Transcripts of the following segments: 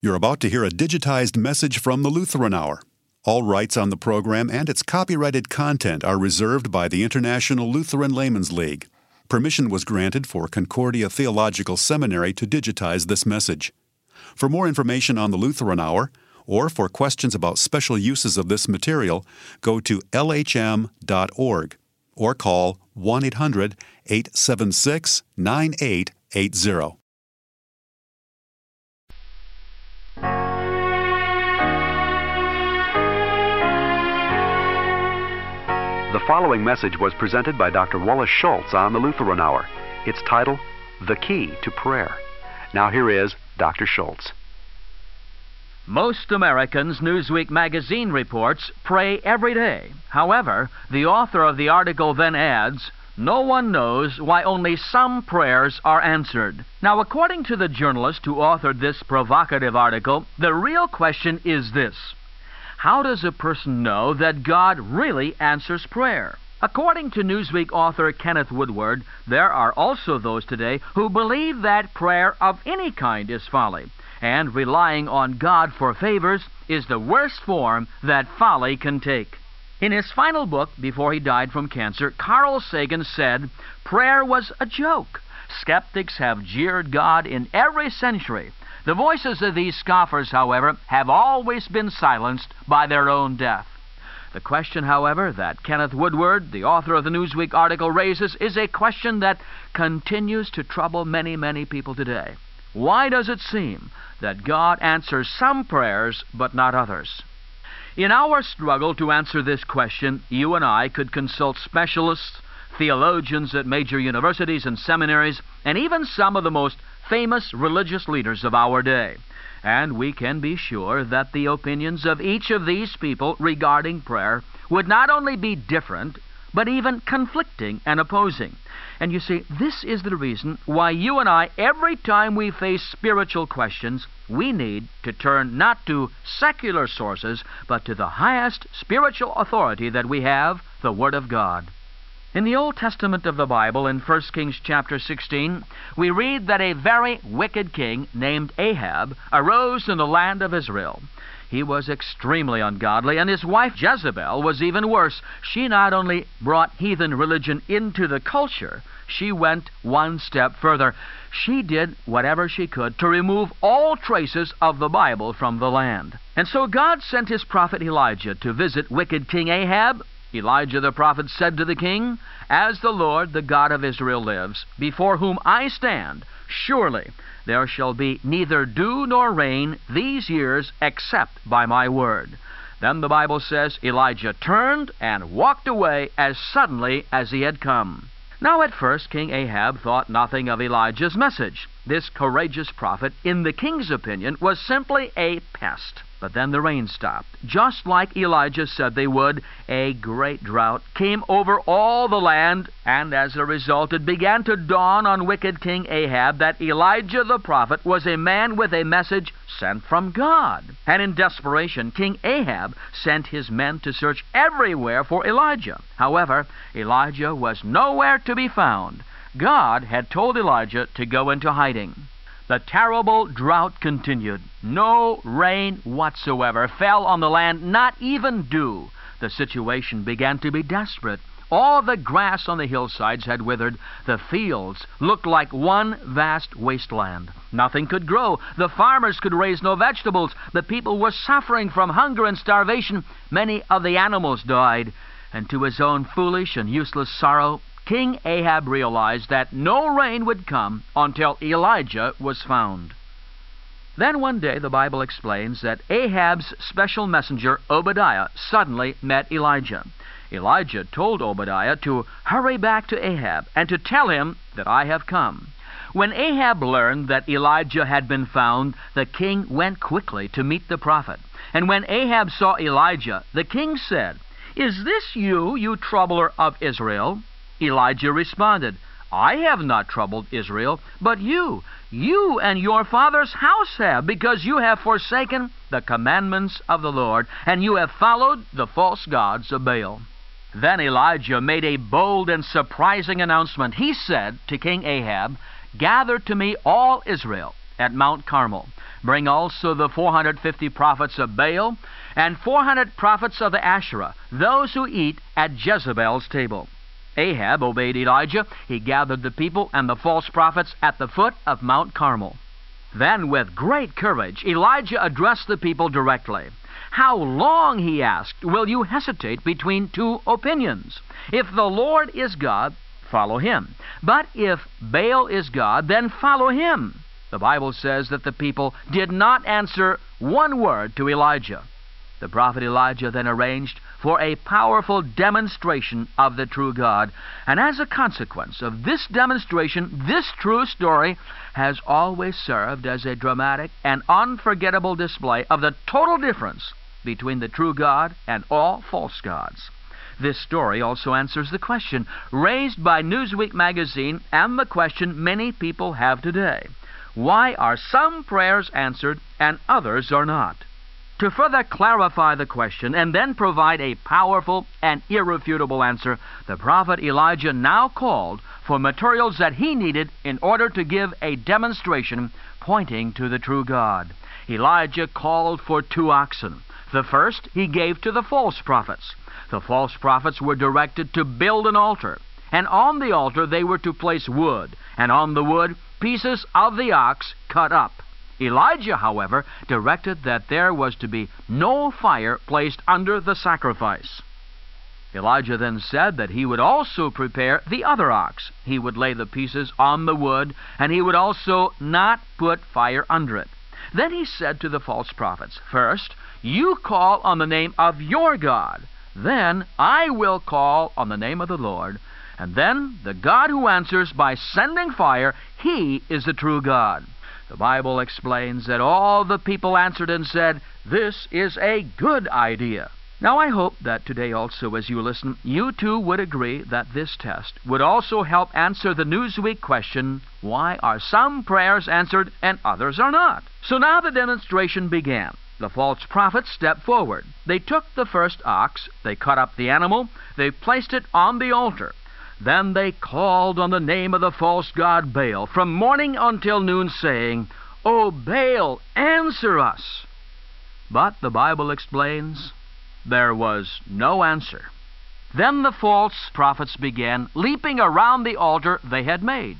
You're about to hear a digitized message from the Lutheran Hour. All rights on the program and its copyrighted content are reserved by the International Lutheran Laymen's League. Permission was granted for Concordia Theological Seminary to digitize this message. For more information on the Lutheran Hour, or for questions about special uses of this material, go to lhm.org or call 1-800-876-9880. The following message was presented by Dr. Wallace Schultz on the Lutheran Hour. Its title, The Key to Prayer. Now here is Dr. Schultz. Most Americans, Newsweek magazine reports, pray every day. However, the author of the article then adds, no one knows why only some prayers are answered. Now, according to the journalist who authored this provocative article, the real question is this: how does a person know that God really answers prayer? According to Newsweek author Kenneth Woodward, there are also those today who believe that prayer of any kind is folly, and relying on God for favors is the worst form that folly can take. In his final book, before he died from cancer, Carl Sagan said, prayer was a joke. Skeptics have jeered God in every century. The voices of these scoffers, however, have always been silenced by their own death. The question, however, that Kenneth Woodward, the author of the Newsweek article, raises is a question that continues to trouble many, many people today. Why does it seem that God answers some prayers but not others? In our struggle to answer this question, you and I could consult specialists, theologians at major universities and seminaries, and even some of the most famous religious leaders of our day. And we can be sure that the opinions of each of these people regarding prayer would not only be different, but even conflicting and opposing. And you see, this is the reason why you and I, every time we face spiritual questions, we need to turn not to secular sources, but to the highest spiritual authority that we have, the Word of God. In the Old Testament of the Bible, in 1 Kings chapter 16, we read that a very wicked king named Ahab arose in the land of Israel. He was extremely ungodly, and his wife Jezebel was even worse. She not only brought heathen religion into the culture, she went one step further. She did whatever she could to remove all traces of the Bible from the land. And so God sent his prophet Elijah to visit wicked King Ahab. Elijah the prophet said to the king, as the Lord, the God of Israel, lives, before whom I stand, surely there shall be neither dew nor rain these years except by my word. Then the Bible says Elijah turned and walked away as suddenly as he had come. Now at first King Ahab thought nothing of Elijah's message. This courageous prophet, in the king's opinion, was simply a pest. But then the rain stopped. Just like Elijah said they would, a great drought came over all the land, and as a result it began to dawn on wicked King Ahab that Elijah the prophet was a man with a message sent from God. And in desperation, King Ahab sent his men to search everywhere for Elijah. However, Elijah was nowhere to be found. God had told Elijah to go into hiding. The terrible drought continued. No rain whatsoever fell on the land, not even dew. The situation began to be desperate. All the grass on the hillsides had withered. The fields looked like one vast wasteland. Nothing could grow. The farmers could raise no vegetables. The people were suffering from hunger and starvation. Many of the animals died. And to his own foolish and useless sorrow, King Ahab realized that no rain would come until Elijah was found. Then one day the Bible explains that Ahab's special messenger, Obadiah, suddenly met Elijah. Elijah told Obadiah to hurry back to Ahab and to tell him that I have come. When Ahab learned that Elijah had been found, the king went quickly to meet the prophet. And when Ahab saw Elijah, the king said, "Is this you, you troubler of Israel?" Elijah responded, "I have not troubled Israel, but you and your father's house have, because you have forsaken the commandments of the Lord, and you have followed the false gods of Baal." Then Elijah made a bold and surprising announcement. He said to King Ahab, "Gather to me all Israel at Mount Carmel." Bring also the 450 prophets of Baal, and 400 prophets of the Asherah, those who eat at Jezebel's table." Ahab obeyed Elijah. He gathered the people and the false prophets at the foot of Mount Carmel. Then, with great courage, Elijah addressed the people directly. "How long," he asked, "will you hesitate between two opinions? If the Lord is God, follow him. But if Baal is God, then follow him." The Bible says that the people did not answer one word to Elijah. The prophet Elijah then arranged for a powerful demonstration of the true God. And as a consequence of this demonstration, this true story has always served as a dramatic and unforgettable display of the total difference between the true God and all false gods. This story also answers the question raised by Newsweek magazine and the question many people have today: why are some prayers answered and others are not? To further clarify the question and then provide a powerful and irrefutable answer, the prophet Elijah now called for materials that he needed in order to give a demonstration pointing to the true God. Elijah called for 2 oxen. The first he gave to the false prophets. The false prophets were directed to build an altar, and on the altar they were to place wood, and on the wood pieces of the ox cut up. Elijah, however, directed that there was to be no fire placed under the sacrifice. Elijah then said that he would also prepare the other ox. He would lay the pieces on the wood, and he would also not put fire under it. Then he said to the false prophets, "First, you call on the name of your God. Then I will call on the name of the Lord. And then the God who answers by sending fire, he is the true God." The Bible explains that all the people answered and said, "This is a good idea." Now I hope that today also, as you listen, you too would agree that this test would also help answer the Newsweek question, why are some prayers answered and others are not? So now the demonstration began. The false prophets stepped forward. They took the first ox, they cut up the animal, they placed it on the altar. Then they called on the name of the false god Baal from morning until noon, saying, "O Baal, answer us." But the Bible explains there was no answer. Then the false prophets began leaping around the altar they had made.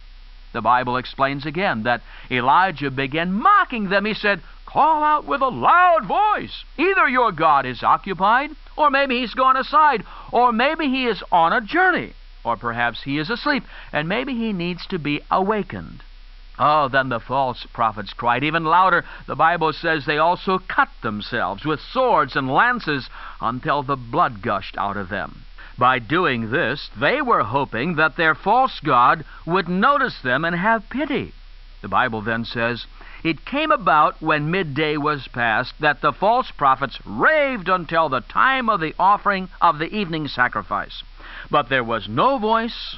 The Bible explains again that Elijah began mocking them. He said, "Call out with a loud voice. Either your God is occupied, or maybe he's gone aside, or maybe he is on a journey, or perhaps he is asleep, and maybe he needs to be awakened." Oh, then the false prophets cried even louder. The Bible says they also cut themselves with swords and lances until the blood gushed out of them. By doing this, they were hoping that their false god would notice them and have pity. The Bible then says, "It came about when midday was past that the false prophets raved until the time of the offering of the evening sacrifice. But there was no voice,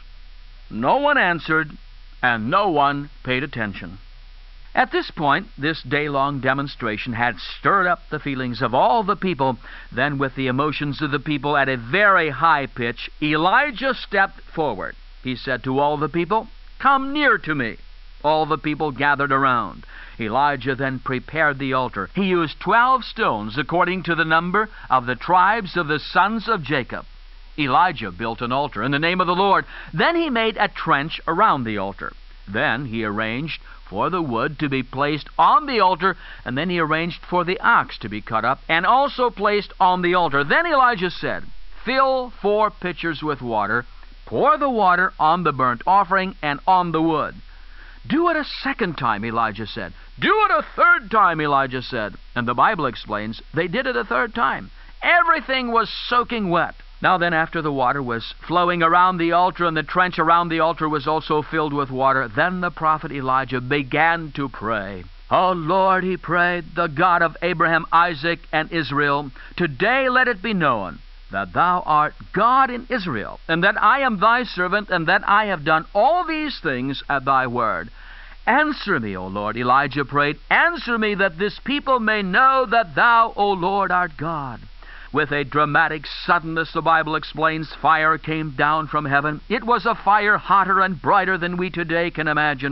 no one answered, and no one paid attention." At this point, this day-long demonstration had stirred up the feelings of all the people. Then, with the emotions of the people at a very high pitch, Elijah stepped forward. He said to all the people, "Come near to me." All the people gathered around. Elijah then prepared the altar. He used 12 stones according to the number of the tribes of the sons of Jacob. Elijah built an altar in the name of the Lord. Then he made a trench around the altar. Then he arranged for the wood to be placed on the altar, and then he arranged for the ox to be cut up and also placed on the altar. Then Elijah said, "Fill 4 pitchers with water, pour the water on the burnt offering and on the wood." "Do it a second time," Elijah said. "Do it a third time," Elijah said. And the Bible explains they did it a third time. Everything was soaking wet. Now then, after the water was flowing around the altar and the trench around the altar was also filled with water, then the prophet Elijah began to pray. "O Lord," he prayed, "the God of Abraham, Isaac, and Israel, today let it be known that thou art God in Israel, and that I am thy servant, and that I have done all these things at thy word. Answer me, O Lord," Elijah prayed, "answer me, that this people may know that thou, O Lord, art God." With a dramatic suddenness, the Bible explains, fire came down from heaven. It was a fire hotter and brighter than we today can imagine.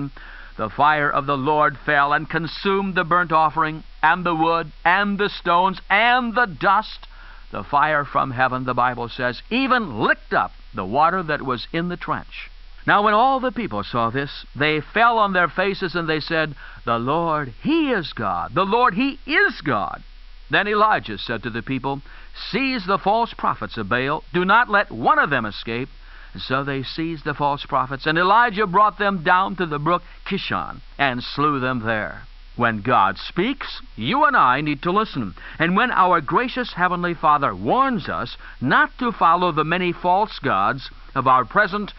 The fire of the Lord fell and consumed the burnt offering, and the wood, and the stones, and the dust. The fire from heaven, the Bible says, even licked up the water that was in the trench. Now when all the people saw this, they fell on their faces, and they said, "The Lord, He is God. The Lord, He is God." Then Elijah said to the people, "Seize the false prophets of Baal. Do not let one of them escape." And so they seized the false prophets, and Elijah brought them down to the brook Kishon and slew them there. When God speaks, you and I need to listen. And when our gracious Heavenly Father warns us not to follow the many false gods of our present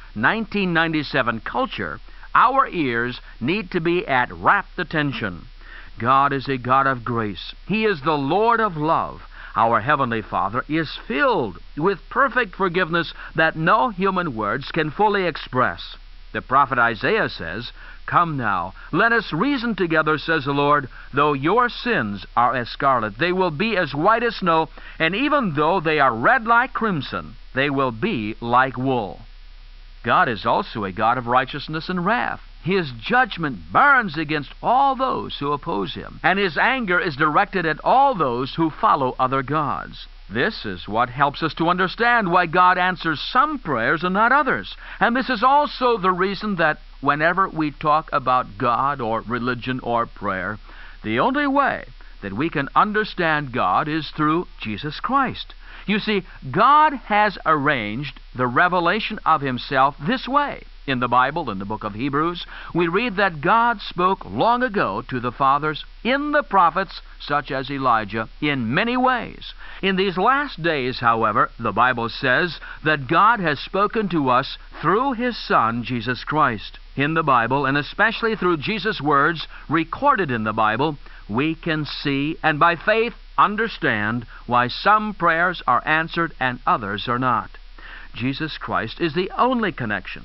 1997 culture, our ears need to be at rapt attention. God is a God of grace. He is the Lord of love. Our Heavenly Father is filled with perfect forgiveness that no human words can fully express. The prophet Isaiah says, "Come now, let us reason together, says the Lord. Though your sins are as scarlet, they will be as white as snow, and even though they are red like crimson, they will be like wool." God is also a God of righteousness and wrath. His judgment burns against all those who oppose Him, and His anger is directed at all those who follow other gods. This is what helps us to understand why God answers some prayers and not others. And this is also the reason that whenever we talk about God or religion or prayer, the only way that we can understand God is through Jesus Christ. You see, God has arranged the revelation of Himself this way. In the Bible, in the book of Hebrews, we read that God spoke long ago to the fathers in the prophets, such as Elijah, in many ways. In these last days, however, the Bible says that God has spoken to us through His Son, Jesus Christ. In the Bible, and especially through Jesus' words recorded in the Bible, we can see and by faith understand why some prayers are answered and others are not. Jesus Christ is the only connection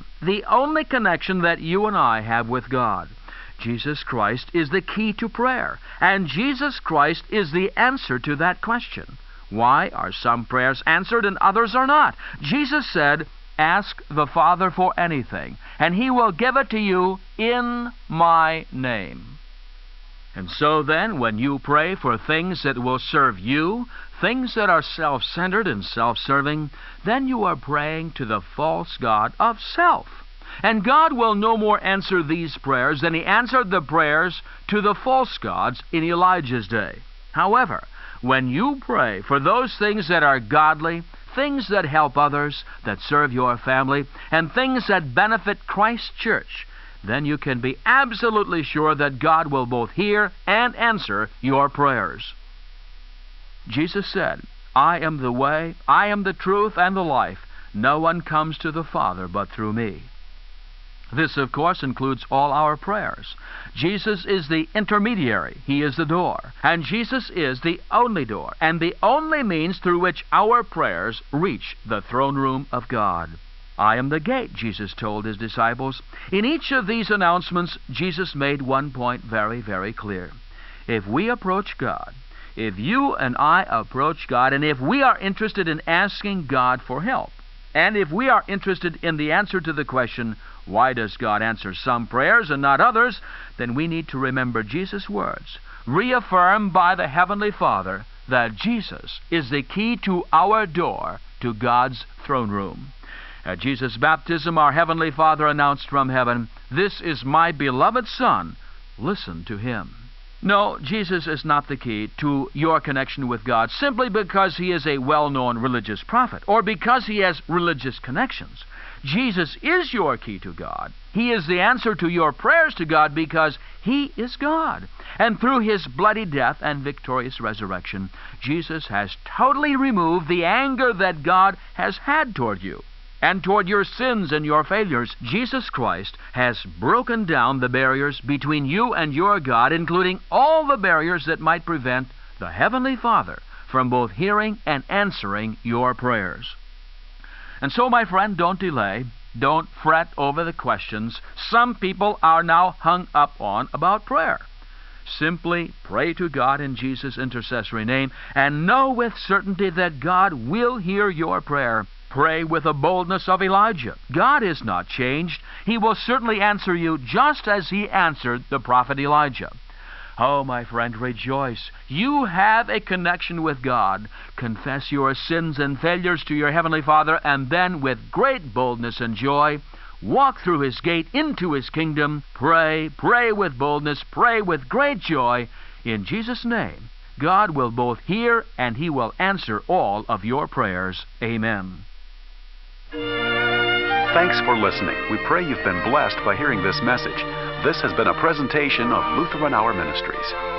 that you and I have with God. Jesus Christ is the key to prayer, and Jesus Christ is the answer to that question. Why are some prayers answered and others are not? Jesus said, "Ask the Father for anything, and He will give it to you in my name." And so then, when you pray for things that will serve you, things that are self-centered and self-serving, then you are praying to the false god of self. And God will no more answer these prayers than He answered the prayers to the false gods in Elijah's day. However, when you pray for those things that are godly, things that help others, that serve your family, and things that benefit Christ's church, then you can be absolutely sure that God will both hear and answer your prayers. Jesus said, "I am the way, I am the truth, and the life. No one comes to the Father but through me." This, of course, includes all our prayers. Jesus is the intermediary. He is the door. And Jesus is the only door, and the only means through which our prayers reach the throne room of God. "I am the gate," Jesus told His disciples. In each of these announcements, Jesus made one point very, very clear. If we approach God, if you and I approach God, and if we are interested in asking God for help, and if we are interested in the answer to the question, why does God answer some prayers and not others, then we need to remember Jesus' words, reaffirmed by the Heavenly Father, that Jesus is the key to our door to God's throne room. At Jesus' baptism, our Heavenly Father announced from heaven, "This is my beloved Son. Listen to Him." No, Jesus is not the key to your connection with God simply because He is a well-known religious prophet or because He has religious connections. Jesus is your key to God. He is the answer to your prayers to God because He is God. And through His bloody death and victorious resurrection, Jesus has totally removed the anger that God has had toward you. And toward your sins and your failures, Jesus Christ has broken down the barriers between you and your God, including all the barriers that might prevent the Heavenly Father from both hearing and answering your prayers. And so, my friend, don't delay. Don't fret over the questions some people are now hung up on about prayer. Simply pray to God in Jesus' intercessory name and know with certainty that God will hear your prayer. Pray with the boldness of Elijah. God is not changed. He will certainly answer you just as He answered the prophet Elijah. Oh, my friend, rejoice. You have a connection with God. Confess your sins and failures to your Heavenly Father, and then, with great boldness and joy, walk through His gate into His kingdom. Pray with boldness, pray with great joy. In Jesus' name, God will both hear and He will answer all of your prayers. Amen. Thanks for listening. We pray you've been blessed by hearing this message. This has been a presentation of Lutheran Hour Ministries.